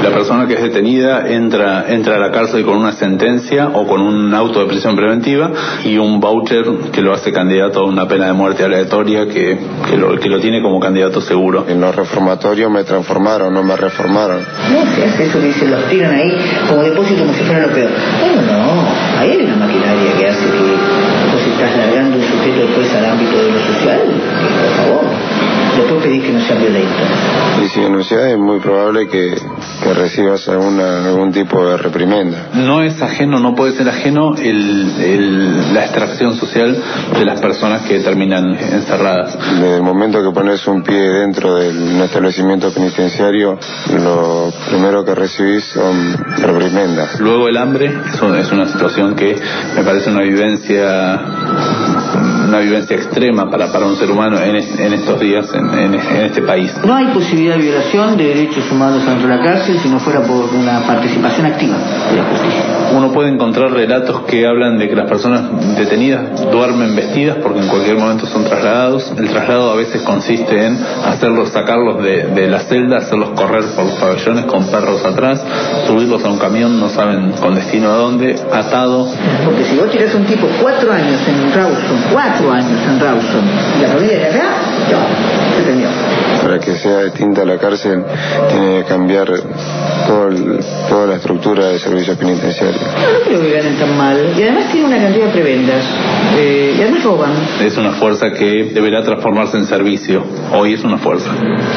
La persona que es detenida entra a la cárcel con una sentencia o con un auto de prisión preventiva y un voucher que lo hace candidato a una pena de muerte aleatoria que lo tiene como candidato seguro. En los reformatorios me transformaron, no me reformaron. No se hace eso que se los tiran ahí como depósito, como si fuera lo peor. Bueno, no, ahí hay una maquinaria que hace que vos estás largando un sujeto después al ámbito de lo social, por favor. Después pedís que no sea violento. Y si denunciás es muy probable que recibas algún tipo de reprimenda. No es ajeno, no puede ser ajeno la extracción social de las personas que terminan encerradas. Desde el momento que pones un pie dentro de un establecimiento penitenciario, lo primero que recibís son reprimendas. Luego el hambre es una situación que me parece una vivencia extrema para un ser humano en estos días en este país. No hay posibilidad de violación de derechos humanos dentro de la cárcel si no fuera por una participación activa de la justicia. Uno puede encontrar relatos que hablan de que las personas detenidas duermen vestidas porque en cualquier momento son trasladados. El traslado a veces consiste en sacarlos de la celda, hacerlos correr por los pabellones con perros atrás, subirlos a un camión, no saben con destino a dónde, atados. Porque si vos tirás a un tipo 4 años en Rawson, y la familia de acá, se terminó. Para que sea distinta la cárcel, tiene que cambiar toda la estructura de servicios penitenciarios. No creo que ganen tan mal. Y además tiene una cantidad de prebendas. Y además roban. Es una fuerza que deberá transformarse en servicio. Hoy es una fuerza.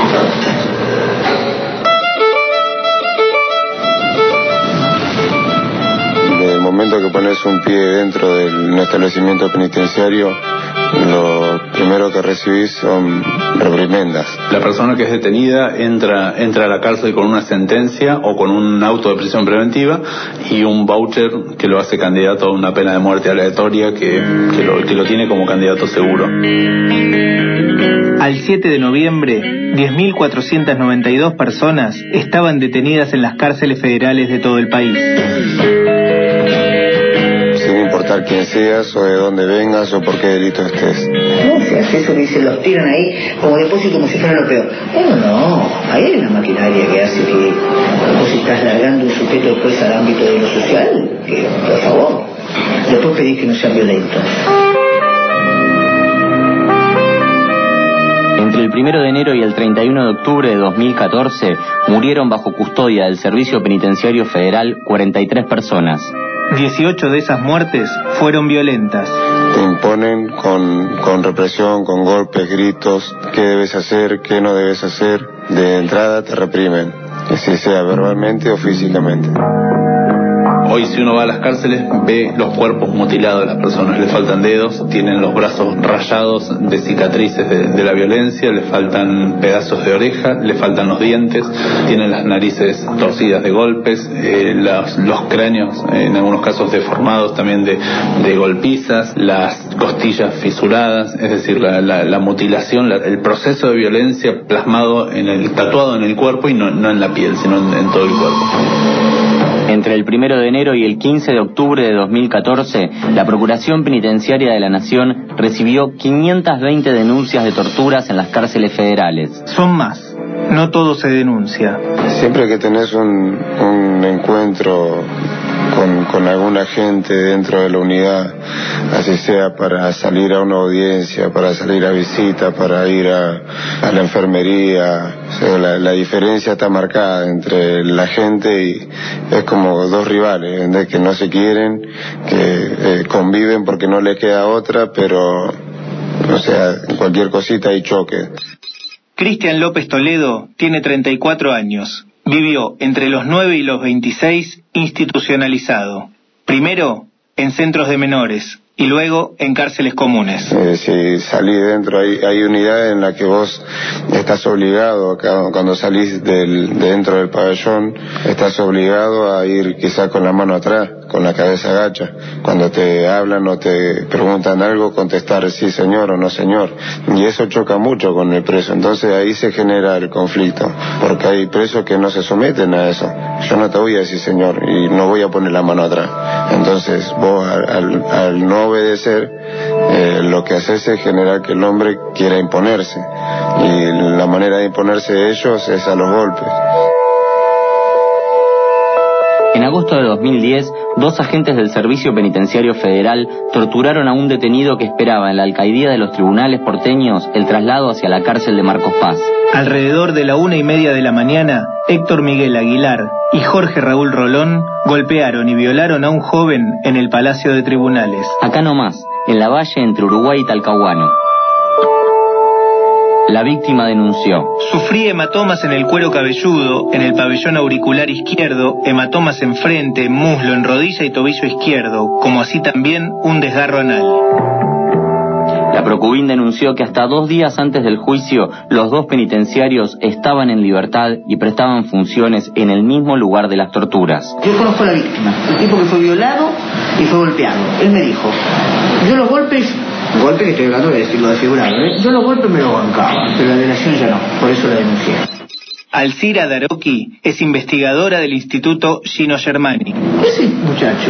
Desde el momento que pones un pie dentro de un establecimiento penitenciario, lo primero que recibís son reprimendas. La persona que es detenida entra a la cárcel con una sentencia o con un auto de prisión preventiva y un voucher que lo hace candidato a una pena de muerte aleatoria que lo tiene como candidato seguro. Al 7 de noviembre, 10.492 personas estaban detenidas en las cárceles federales de todo el país. Sin importar quién seas o de dónde vengas o por qué delito estés. No se hace eso que se los tiran ahí como depósito, como si fuera lo peor. Bueno, no, ahí hay una maquinaria que hace que vos estás largando un sujeto después al ámbito de lo social, que por favor, después pedís que no sea violento. Entre el 1 de enero y el 31 de octubre de 2014 murieron bajo custodia del Servicio Penitenciario Federal 43 personas. 18 de esas muertes fueron violentas. Te imponen con represión, con golpes, gritos, qué debes hacer, qué no debes hacer. De entrada te reprimen, si sea verbalmente o físicamente. Hoy si uno va a las cárceles ve los cuerpos mutilados de las personas, le faltan dedos, tienen los brazos rayados de cicatrices de la violencia, le faltan pedazos de oreja, le faltan los dientes, tienen las narices torcidas de golpes, los cráneos en algunos casos deformados también de golpizas, las costillas fisuradas, es decir, la mutilación, el proceso de violencia plasmado tatuado en el cuerpo y no en la piel, sino en todo el cuerpo. Entre el 1 de enero y el 15 de octubre de 2014, la Procuración Penitenciaria de la Nación recibió 520 denuncias de torturas en las cárceles federales. Son más, no todo se denuncia. Siempre que tenés un encuentro con alguna gente dentro de la unidad, así sea para salir a una audiencia, para salir a visita, para ir a la enfermería, o sea, la diferencia está marcada entre la gente y es como dos rivales, ¿entendés? Que no se quieren, que conviven porque no les queda otra, pero o sea, cualquier cosita hay choque. Cristian López Toledo tiene 34 años. Vivió entre los 9 y los 26 institucionalizado. Primero en centros de menores y luego en cárceles comunes. Si salís dentro, hay unidades en las que vos estás obligado, cuando salís dentro del pabellón, estás obligado a ir quizás con la mano atrás, con la cabeza agacha. Cuando te hablan o te preguntan algo, contestar sí señor o no señor. Y eso choca mucho con el preso. Entonces ahí se genera el conflicto, porque hay presos que no se someten a eso. Yo no te voy a decir señor y no voy a poner la mano atrás. Entonces vos al no obedecer, lo que haces es generar que el hombre quiera imponerse. Y la manera de imponerse de ellos es a los golpes. En agosto de 2010, 2 agentes del Servicio Penitenciario Federal torturaron a un detenido que esperaba en la alcaidía de los tribunales porteños el traslado hacia la cárcel de Marcos Paz. Alrededor de la 1:30 de la mañana, Héctor Miguel Aguilar y Jorge Raúl Rolón golpearon y violaron a un joven en el Palacio de Tribunales. Acá nomás, en la valle entre Uruguay y Talcahuano. La víctima denunció: sufrí hematomas en el cuero cabelludo, en el pabellón auricular izquierdo, hematomas en frente, en muslo, en rodilla y tobillo izquierdo, como así también un desgarro anal. La Procubín denunció que hasta 2 días antes del juicio, los 2 penitenciarios estaban en libertad y prestaban funciones en el mismo lugar de las torturas. Yo conozco a la víctima, el tipo que fue violado y fue golpeado. Él me dijo, yo los golpes que estoy hablando de decirlo de figurado, yo los golpes me los bancaba, pero la delación ya no, por eso la denuncié. Alcira Daroqui es investigadora del Instituto Gino Germani. Ese muchacho,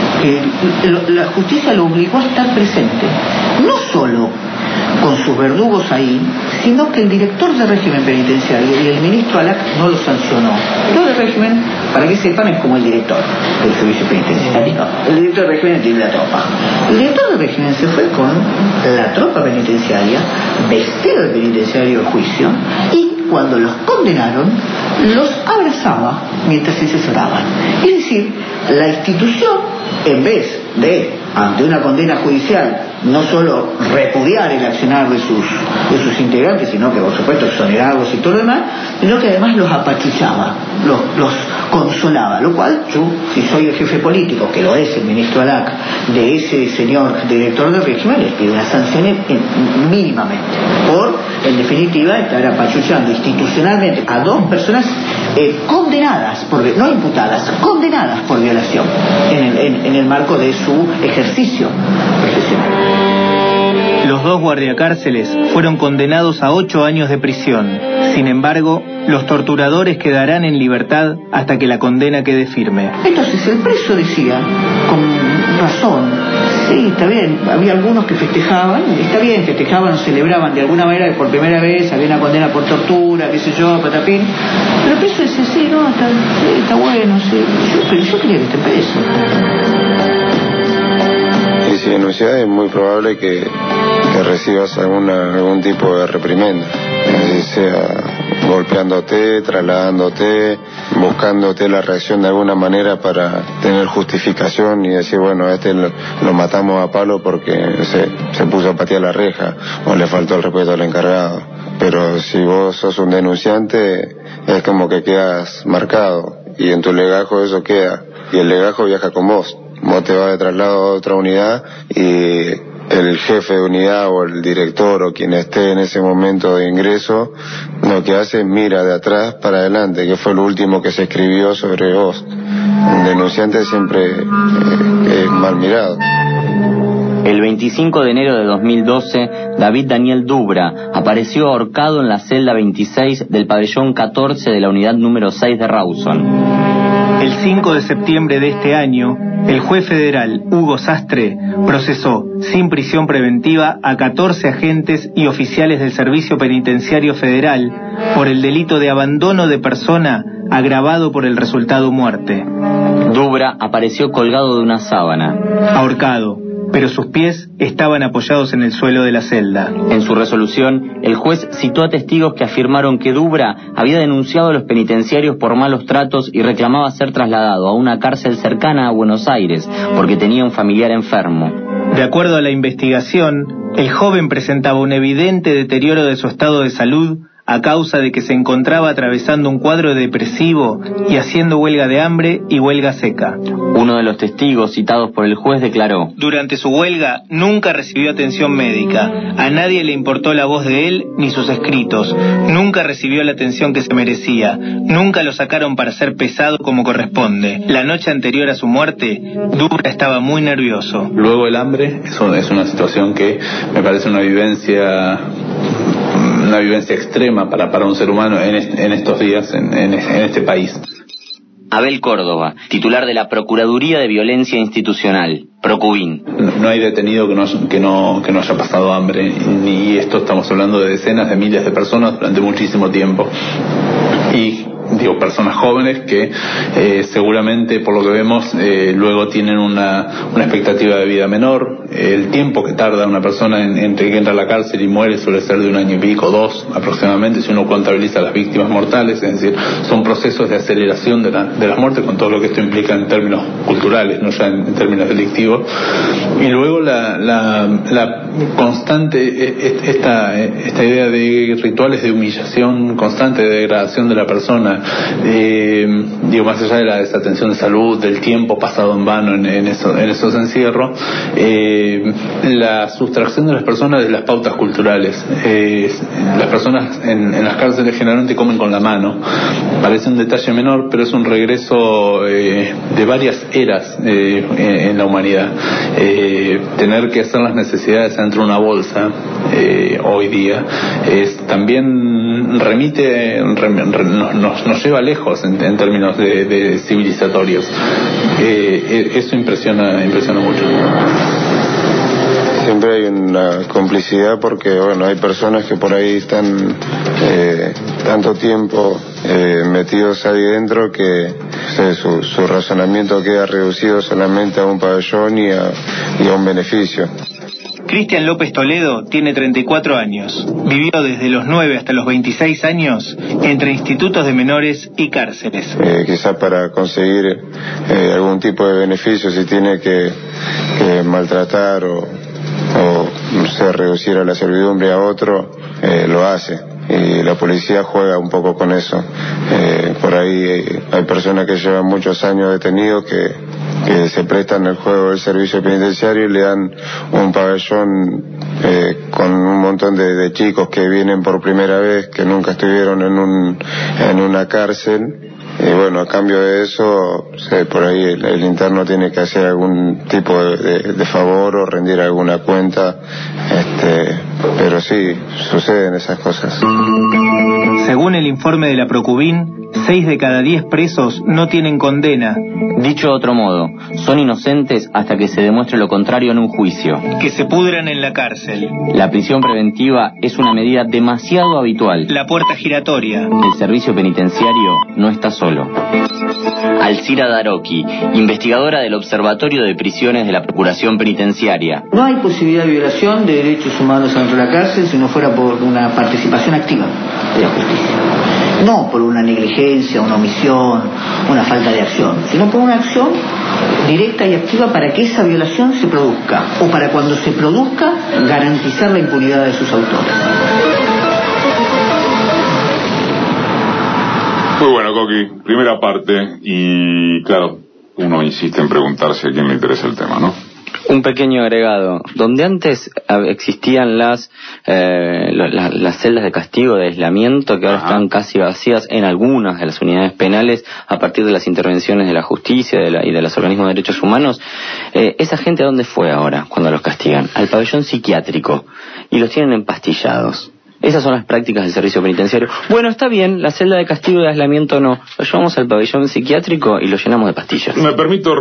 la justicia lo obligó a estar presente, no solo con sus verdugos ahí, sino que el director de régimen penitenciario y el ministro Alac no lo sancionó. El director de régimen, para que sepan, es como el director del servicio penitenciario. El director de régimen tiene la tropa. El director de régimen se fue con la tropa penitenciaria, vestido de penitenciario al juicio, y cuando los condenaron, los abrazaba mientras se asesoraban. Es decir, la institución, en vez de, ante una condena judicial, no solo repudiar el accionar de sus integrantes, sino que, por supuesto, exonerarlos y todo lo demás, sino que además los apachuchaba, los consolaba, lo cual yo, si soy el jefe político, que lo es el ministro Alac, de ese señor director del régimen, les pido una sanción mínimamente, por, en definitiva, estar apachuchando institucionalmente a 2 personas condenadas, no imputadas, condenadas por violación, en el marco de su ejercicio profesional. Los 2 guardiacárceles fueron condenados a 8 años de prisión. Sin embargo, los torturadores quedarán en libertad hasta que la condena quede firme. Entonces el preso decía, con razón, sí, está bien, había algunos que festejaban, está bien, festejaban, celebraban de alguna manera que por primera vez había una condena por tortura, qué sé yo, patapín, pero el preso decía, sí, no, está bueno, sí, pero yo quería que esté preso. Y si denuncias es muy probable que recibas algún tipo de reprimenda, así sea golpeándote, trasladándote, buscándote la reacción de alguna manera para tener justificación y decir, bueno, lo matamos a palo porque se puso a patear la reja o le faltó el respeto al encargado. Pero si vos sos un denunciante, es como que quedas marcado y en tu legajo eso queda, y el legajo viaja con vos. Vos te vas de traslado a otra unidad y el jefe de unidad o el director o quien esté en ese momento de ingreso, lo que hace es mira de atrás para adelante, que fue lo último que se escribió sobre vos. Un denunciante siempre es mal mirado. El 25 de enero de 2012, David Daniel Dubra apareció ahorcado en la celda 26 del pabellón 14 de la unidad número 6 de Rawson. El 5 de septiembre de este año, el juez federal Hugo Sastre procesó sin prisión preventiva a 14 agentes y oficiales del Servicio Penitenciario Federal por el delito de abandono de persona agravado por el resultado muerte. Dubra apareció colgado de una sábana, ahorcado, pero sus pies estaban apoyados en el suelo de la celda. En su resolución, el juez citó a testigos que afirmaron que Dubra había denunciado a los penitenciarios por malos tratos y reclamaba ser trasladado a una cárcel cercana a Buenos Aires porque tenía un familiar enfermo. De acuerdo a la investigación, el joven presentaba un evidente deterioro de su estado de salud a causa de que se encontraba atravesando un cuadro depresivo y haciendo huelga de hambre y huelga seca. Uno de los testigos citados por el juez declaró: durante su huelga nunca recibió atención médica, a nadie le importó la voz de él ni sus escritos, nunca recibió la atención que se merecía, nunca lo sacaron para ser pesado como corresponde. La noche anterior a su muerte, Dubra estaba muy nervioso. Luego el hambre, eso es una situación que me parece una vivencia extrema para un ser humano en estos días, en este país. Abel Córdoba, titular de la Procuraduría de Violencia Institucional, Procubín. No hay detenido que no haya pasado hambre, y esto estamos hablando de decenas de miles de personas durante muchísimo tiempo. Y personas jóvenes que seguramente, por lo que vemos, luego tienen una expectativa de vida menor. El tiempo que tarda una persona entre que entra a la cárcel y muere suele ser de 1 año y pico, 2 aproximadamente, si uno contabiliza las víctimas mortales. Es decir, son procesos de aceleración de las muertes, con todo lo que esto implica en términos culturales, no ya en términos delictivos. Y luego la constante, esta idea de rituales de humillación constante, de degradación de la persona, más allá de la desatención de salud, del tiempo pasado en vano en esos encierros, la sustracción de las personas de las pautas culturales. Las personas en las cárceles generalmente comen con la mano. Parece un detalle menor, pero es un regreso de varias eras en la humanidad. Tener que hacer las necesidades dentro de una bolsa hoy día también nos lleva lejos en términos de civilizatorios. Eso impresiona mucho. Siempre hay una complicidad porque, hay personas que por ahí están tanto tiempo metidos ahí dentro que su razonamiento queda reducido solamente a un pabellón y a un beneficio. Cristian López Toledo tiene 34 años. Vivió desde los 9 hasta los 26 años entre institutos de menores y cárceles. Quizás para conseguir algún tipo de beneficio, si tiene que maltratar o no sé, reducir a la servidumbre a otro, lo hace. Y la policía juega un poco con eso. Por ahí hay personas que llevan muchos años detenidos que se prestan el juego del servicio penitenciario y le dan un pabellón con un montón de chicos que vienen por primera vez, que nunca estuvieron en una cárcel. Y a cambio de eso, por ahí el interno tiene que hacer algún tipo de favor o rendir alguna cuenta, pero sí, suceden esas cosas. Según el informe de la Procubin, 6 de cada 10 presos no tienen condena. Dicho de otro modo, son inocentes hasta que se demuestre lo contrario en un juicio. Que se pudran en la cárcel. La prisión preventiva es una medida demasiado habitual. La puerta giratoria. El servicio penitenciario no está solo. Alcira Daroqui, investigadora del Observatorio de Prisiones de la Procuración Penitenciaria. No hay posibilidad de violación de derechos humanos dentro de la cárcel si no fuera por una participación activa de la justicia. No por una negligencia, una omisión, una falta de acción, sino por una acción directa y activa para que esa violación se produzca, o para cuando se produzca garantizar la impunidad de sus autores. Muy bueno, Coqui, primera parte, y claro, uno insiste en preguntarse a quién le interesa el tema, ¿no? Un pequeño agregado. Donde antes existían las celdas de castigo, de aislamiento, que ahora están casi vacías en algunas de las unidades penales a partir de las intervenciones de la justicia y de los organismos de derechos humanos, ¿esa gente a dónde fue ahora cuando los castigan? Al pabellón psiquiátrico, y los tienen empastillados. Esas son las prácticas del servicio penitenciario. Bueno, está bien, la celda de castigo y de aislamiento no. Lo llevamos al pabellón psiquiátrico y lo llenamos de pastillas. Me permito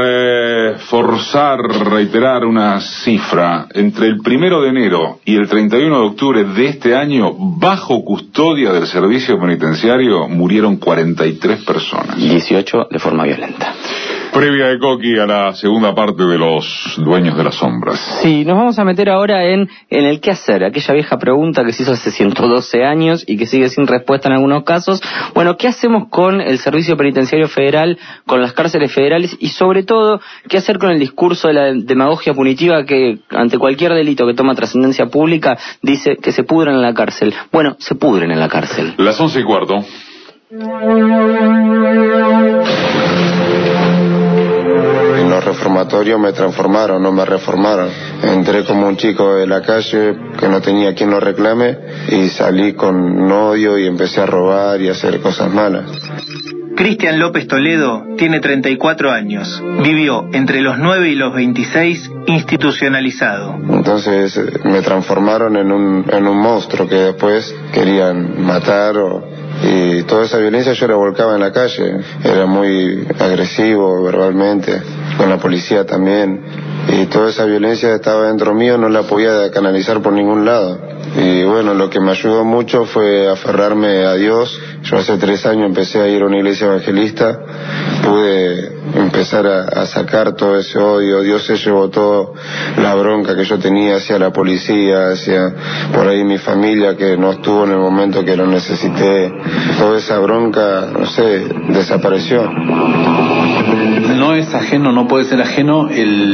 reiterar una cifra. Entre el 1 de enero y el 31 de octubre de este año, bajo custodia del servicio penitenciario, murieron 43 personas. 18 de forma violenta. Previa de Coqui a la segunda parte de Los Dueños de las Sombras. Sí, nos vamos a meter ahora en el qué hacer, aquella vieja pregunta que se hizo hace 112 años y que sigue sin respuesta en algunos casos. Bueno, ¿qué hacemos con el Servicio Penitenciario Federal, con las cárceles federales y sobre todo, qué hacer con el discurso de la demagogia punitiva que ante cualquier delito que toma trascendencia pública dice que se pudren en la cárcel? Bueno, se pudren en la cárcel. Las 11:15. En los reformatorios me transformaron, no me reformaron. Entré como un chico de la calle que no tenía quien lo reclame y salí con odio y empecé a robar y a hacer cosas malas. Cristian López Toledo tiene 34 años. Vivió entre los 9 y los 26 institucionalizado. Entonces me transformaron en un monstruo que después querían matar y toda esa violencia yo la volcaba en la calle. Era muy agresivo verbalmente, con la policía también. Y toda esa violencia estaba dentro mío, no la podía canalizar por ningún lado. Y bueno, lo que me ayudó mucho fue aferrarme a Dios. Yo hace 3 años empecé a ir a una iglesia evangelista, pude empezar a sacar todo ese odio. Dios se llevó toda la bronca que yo tenía hacia la policía, hacia por ahí mi familia que no estuvo en el momento que lo necesité. Toda esa bronca, no sé, desapareció. No es ajeno, no puede ser ajeno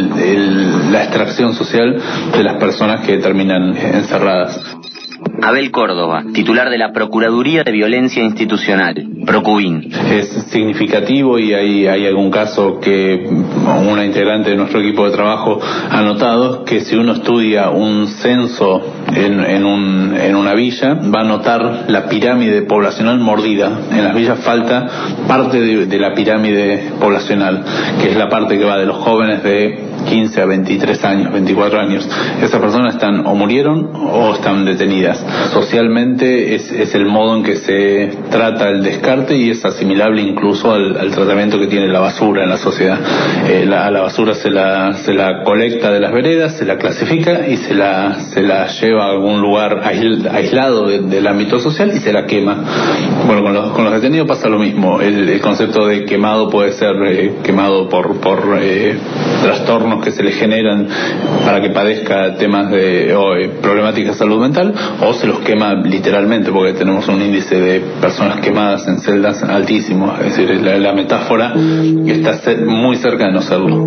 la extracción social de las personas que terminan encerradas. Abel Córdoba, titular de la Procuraduría de Violencia Institucional, Procubin. Es significativo y hay algún caso que una integrante de nuestro equipo de trabajo ha notado que si uno estudia un censo en una villa, va a notar la pirámide poblacional mordida. En las villas falta parte de la pirámide poblacional, que es la parte que va de los jóvenes de 15 a 23 años, 24 años. Esas personas están o murieron o están detenidas. Socialmente es el modo en que se trata el descarte y es asimilable incluso al tratamiento que tiene la basura en la sociedad. A la basura se la colecta de las veredas, se la clasifica y se la lleva a algún lugar aislado del ámbito social y se la quema. Bueno, con los detenidos pasa lo mismo. El concepto de quemado puede ser quemado por trastornos que se le generan para que padezca temas de problemática de salud mental, o se los quema literalmente, porque tenemos un índice de personas quemadas en celdas altísimo. Es decir, la metáfora está muy cerca de no serlo.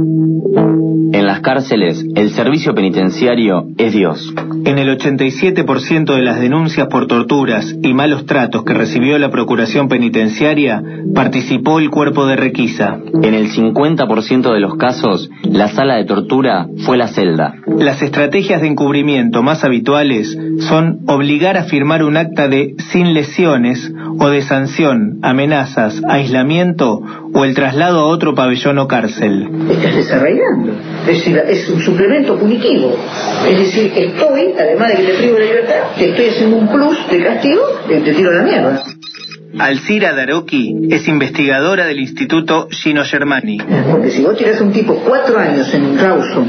En las cárceles, el servicio penitenciario es Dios. En el 87% de las denuncias por torturas y malos tratos que recibió la Procuración Penitenciaria, participó el cuerpo de requisa. En el 50% de los casos, la sala de tortura fue la celda. Las estrategias de encubrimiento más habituales son obligar a firmar un acta de sin lesiones o de sanción, amenazas, aislamiento o el traslado a otro pabellón o cárcel. Estás desarraigando. Es decir, es un suplemento punitivo. Es decir, además de que te privo de la libertad, te estoy haciendo un plus de castigo y te tiro a la mierda. Alcira Daroqui es investigadora del Instituto Gino Germani. Porque si vos tirás a un tipo 4 años en Rawson,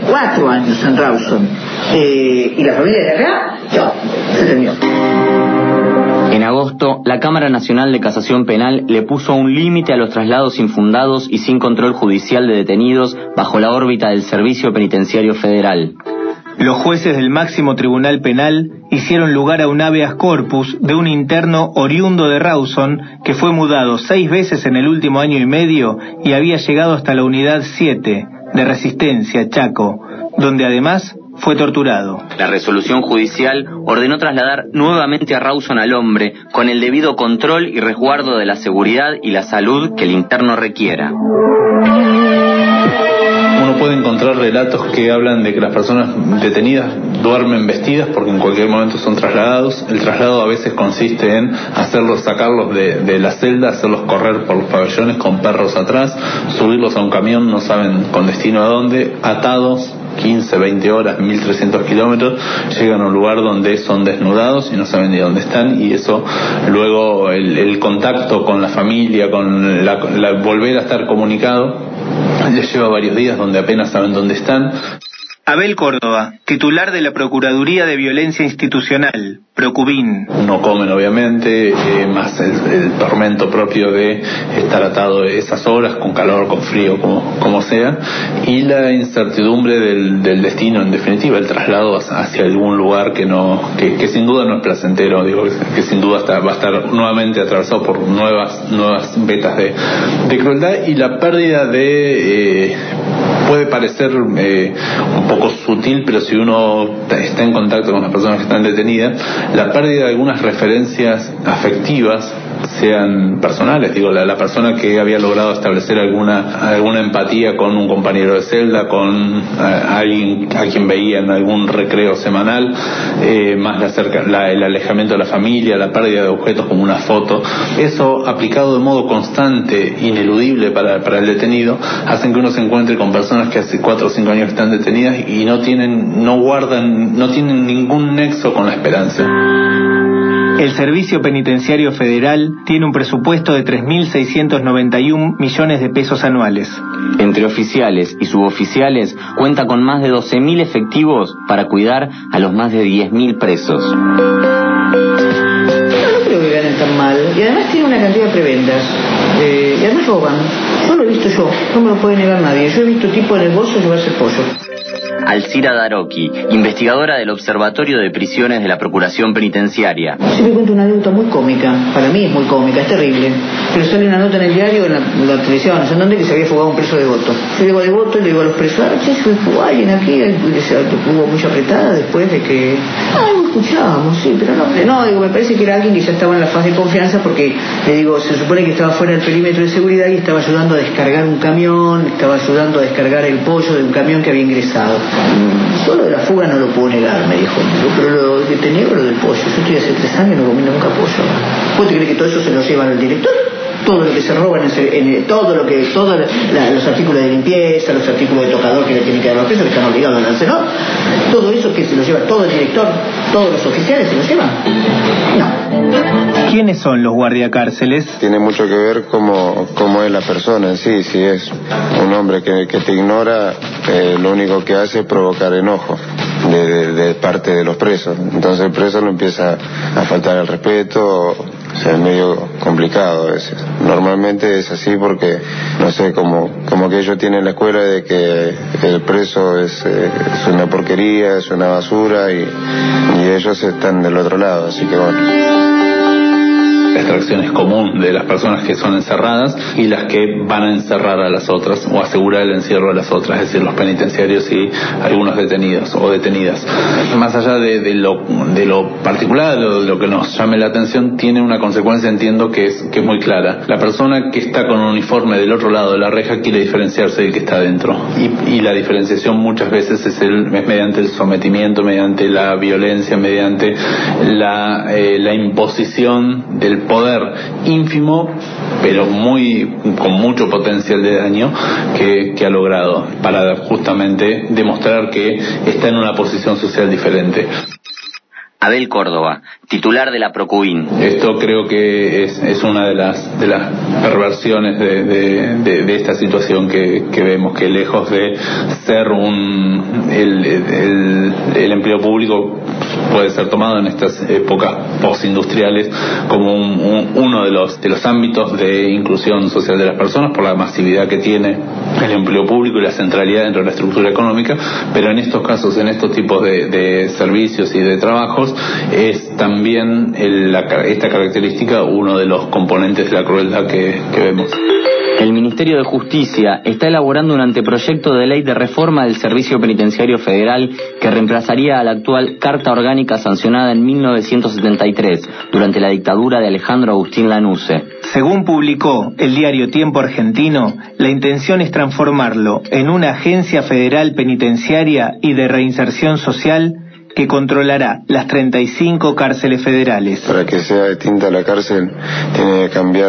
y la familia de acá, ya, se terminó. En agosto, la Cámara Nacional de Casación Penal le puso un límite a los traslados infundados y sin control judicial de detenidos bajo la órbita del Servicio Penitenciario Federal. Los jueces del máximo tribunal penal hicieron lugar a un habeas corpus de un interno oriundo de Rawson que fue mudado 6 veces en el último año y medio y había llegado hasta la unidad 7 de Resistencia, Chaco, donde además fue torturado. La resolución judicial ordenó trasladar nuevamente a Rawson al hombre con el debido control y resguardo de la seguridad y la salud que el interno requiera. Uno puede encontrar relatos que hablan de que las personas detenidas duermen vestidas porque en cualquier momento son trasladados. El traslado a veces consiste en sacarlos de la celda, hacerlos correr por los pabellones con perros atrás, subirlos a un camión, no saben con destino a dónde, atados 15, 20 horas, 1300 kilómetros, llegan a un lugar donde son desnudados y no saben ni dónde están, y eso luego el contacto con la familia, con la volver a estar comunicado, les lleva varios días donde apenas saben dónde están. Abel Córdoba, titular de la Procuraduría de Violencia Institucional, Procubin. No comen, obviamente, más el tormento propio de estar atado esas horas, con calor, con frío, como sea, y la incertidumbre del destino, en definitiva, el traslado hacia algún lugar que sin duda no es placentero, que sin duda va a estar nuevamente atravesado por nuevas vetas de crueldad, y la pérdida puede parecer un poco sutil, pero si uno está en contacto con las personas que están detenidas, la pérdida de algunas referencias afectivas, sean personales, la persona que había logrado establecer alguna empatía con un compañero de celda, con alguien a quien veía en algún recreo semanal, más el alejamiento de la familia, la pérdida de objetos como una foto, eso aplicado de modo constante, ineludible para el detenido, hacen que uno se encuentre con personas que hace 4 o 5 años están detenidas y no tienen ningún nexo con la esperanza. El Servicio Penitenciario Federal tiene un presupuesto de 3.691 millones de pesos anuales. Entre oficiales y suboficiales cuenta con más de 12.000 efectivos para cuidar a los más de 10.000 presos. No creo que ganen tan mal. Y además tiene una cantidad de prebendas. Y además roban. Yo lo he visto yo. No me lo puede negar nadie. Yo he visto tipo en el bolso llevarse el pollo. Alcira Daroqui, investigadora del Observatorio de Prisiones de la Procuración Penitenciaria. Siempre cuento una anécdota muy cómica. Para mí es muy cómica, es terrible. Pero sale una nota en el diario, en la televisión, no sé en dónde, que se había fugado un preso de Devoto. Yo llego a Devoto y le digo a los presos, che, se fugó alguien aquí. Hubo mucha apretada después de que... lo escuchábamos, sí, pero no, digo, me parece que era alguien que ya estaba en la fase de confianza porque, le digo, se supone que estaba fuera del perímetro de seguridad y estaba ayudando a descargar un camión, estaba ayudando a descargar el pollo de un camión que había ingresado. Solo de la fuga no lo puedo negar, me dijo, pero lo que te niego lo del pollo. Yo estoy hace 3 años y no comí nunca pollo. ¿Vos te crees que todo eso se lo llevan al director? Todo lo que se roban, todos los artículos de limpieza, los artículos de tocador que le tienen que dar los presos, que están obligados a dárselo, todo eso que se lo lleva todo el director, todos los oficiales se lo llevan. No. ¿Quiénes son los guardiacárceles? Tiene mucho que ver cómo es la persona en sí. Si es un hombre que te ignora, lo único que hace es provocar enojo de parte de los presos. Entonces el preso lo empieza a faltar el respeto. O sea, es medio complicado a veces. Normalmente es así porque, no sé, como que ellos tienen la escuela de que el preso es una porquería, es una basura y ellos están del otro lado, así que bueno. La extracción es común de las personas que son encerradas y las que van a encerrar a las otras o asegurar el encierro a las otras, es decir, los penitenciarios y algunos detenidos o detenidas. Más allá de lo particular, de lo que nos llame la atención, tiene una consecuencia, entiendo, que es muy clara. La persona que está con un uniforme del otro lado de la reja quiere diferenciarse del que está dentro. Y la diferenciación muchas veces es mediante el sometimiento, mediante la violencia, mediante la imposición del poder ínfimo, pero con mucho potencial de daño que ha logrado para justamente demostrar que está en una posición social diferente. Abel Córdoba, titular de la Procubin. Esto creo que es una de las perversiones de esta situación que vemos, que lejos de ser el empleo público puede ser tomado en estas épocas postindustriales como uno de los ámbitos de inclusión social de las personas por la masividad que tiene el empleo público y la centralidad dentro de la estructura económica, pero en estos casos, en estos tipos de servicios y de trabajos, es también esta característica uno de los componentes de la crueldad que vemos. El Ministerio de Justicia está elaborando un anteproyecto de ley de reforma del Servicio Penitenciario Federal que reemplazaría a la actual Carta Orgánica sancionada en 1973 durante la dictadura de Alejandro Agustín Lanusse. Según publicó el diario Tiempo Argentino, la intención es transformarlo en una agencia federal penitenciaria y de reinserción social que controlará las 35 cárceles federales. Para que sea distinta la cárcel, tiene que cambiar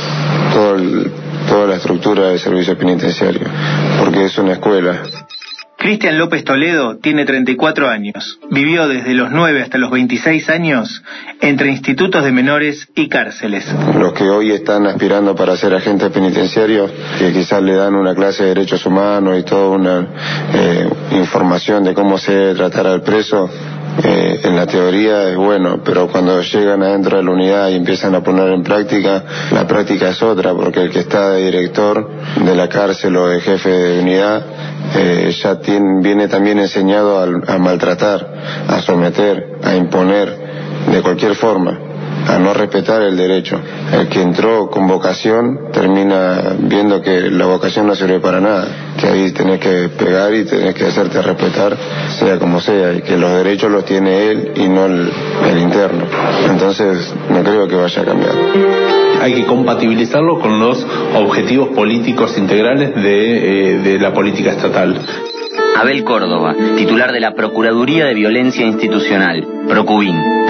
toda la estructura del servicio penitenciario, porque es una escuela. Cristian López Toledo tiene 34 años. Vivió desde los 9 hasta los 26 años entre institutos de menores y cárceles. Los que hoy están aspirando para ser agentes penitenciarios, que quizás le dan una clase de derechos humanos y toda una información de cómo se debe tratar al preso, en la teoría es bueno, pero cuando llegan adentro de la unidad y empiezan a poner en práctica, la práctica es otra, porque el que está de director de la cárcel o de jefe de unidad ya viene también enseñado a maltratar, a someter, a imponer de cualquier forma, a no respetar el derecho. El que entró con vocación termina viendo que la vocación no sirve para nada, que ahí tenés que pegar y tenés que hacerte respetar sea como sea, y que los derechos los tiene él y no el interno. Entonces no creo que vaya a cambiar. Hay que compatibilizarlo con los objetivos políticos integrales de la política estatal. Abel Córdoba, titular de la Procuraduría de Violencia Institucional, Procubin.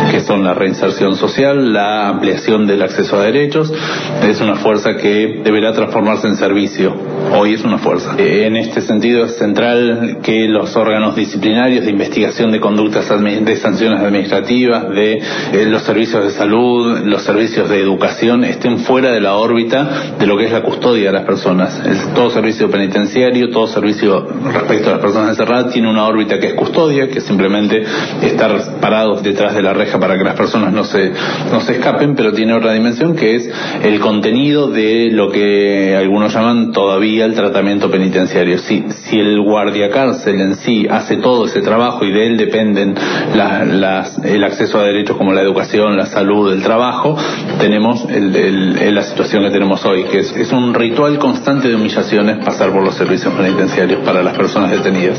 que son la reinserción social, la ampliación del acceso a derechos. Es una fuerza que deberá transformarse en servicio. Hoy es una fuerza. En este sentido es central que los órganos disciplinarios de investigación de conductas de sanciones administrativas, de los servicios de salud, los servicios de educación estén fuera de la órbita de lo que es la custodia de las personas. Todo servicio penitenciario, todo servicio respecto a las personas encerradas tiene una órbita que es custodia, que es simplemente estar parados detrás de la reja para que las personas no se escapen, pero tiene otra dimensión que es el contenido de lo que algunos llaman todavía el tratamiento penitenciario. Si el guardia cárcel en sí hace todo ese trabajo y de él dependen el acceso a derechos como la educación, la salud, el trabajo, tenemos la situación que tenemos hoy, que es un ritual constante de humillaciones pasar por los servicios penitenciarios para las personas detenidas.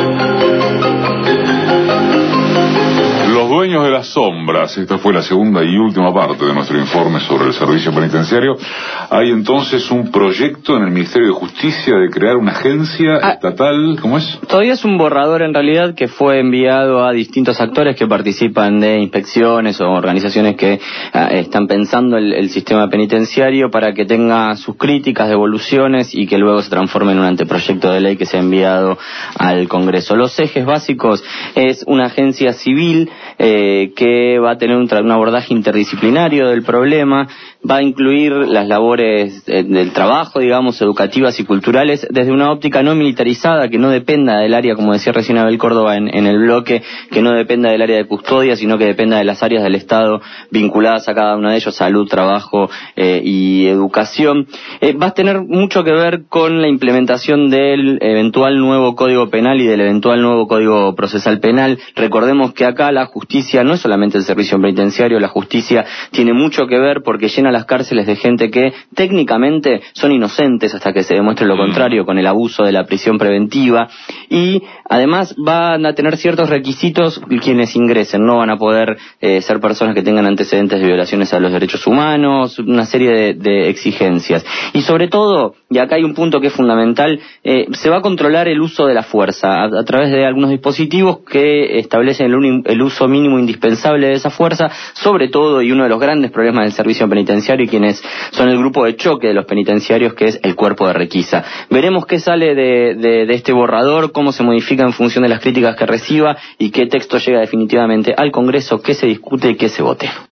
Los dueños de las sombras, esta fue la segunda y última parte de nuestro informe sobre el servicio penitenciario. Hay entonces un proyecto en el Ministerio de Justicia de crear una agencia estatal, ¿cómo es? Todavía es un borrador en realidad que fue enviado a distintos actores que participan de inspecciones o organizaciones que están pensando el sistema penitenciario para que tenga sus críticas, devoluciones y que luego se transforme en un anteproyecto de ley que se ha enviado al Congreso. Los ejes básicos es una agencia civil que va a tener un abordaje interdisciplinario del problema, va a incluir las labores del trabajo, digamos, educativas y culturales desde una óptica no militarizada, que no dependa del área, como decía recién Abel Córdoba en el bloque, que no dependa del área de custodia, sino que dependa de las áreas del Estado vinculadas a cada uno de ellos, salud, trabajo y educación. Va a tener mucho que ver con la implementación del eventual nuevo Código Penal y del eventual nuevo Código Procesal Penal. Recordemos que acá la justicia no es solamente el servicio penitenciario, la justicia tiene mucho que ver porque llena las cárceles de gente que técnicamente son inocentes hasta que se demuestre lo contrario con el abuso de la prisión preventiva, y además van a tener ciertos requisitos quienes ingresen, no van a poder ser personas que tengan antecedentes de violaciones a los derechos humanos, una serie de exigencias. Y sobre todo, y acá hay un punto que es fundamental, se va a controlar el uso de la fuerza a través de algunos dispositivos que establecen el uso mínimo indispensable de esa fuerza, sobre todo, y uno de los grandes problemas del servicio penitenciario y quienes son el grupo de choque de los penitenciarios, que es el cuerpo de requisa. Veremos qué sale de este borrador, cómo se modifica en función de las críticas que reciba y qué texto llega definitivamente al Congreso, qué se discute y qué se vote.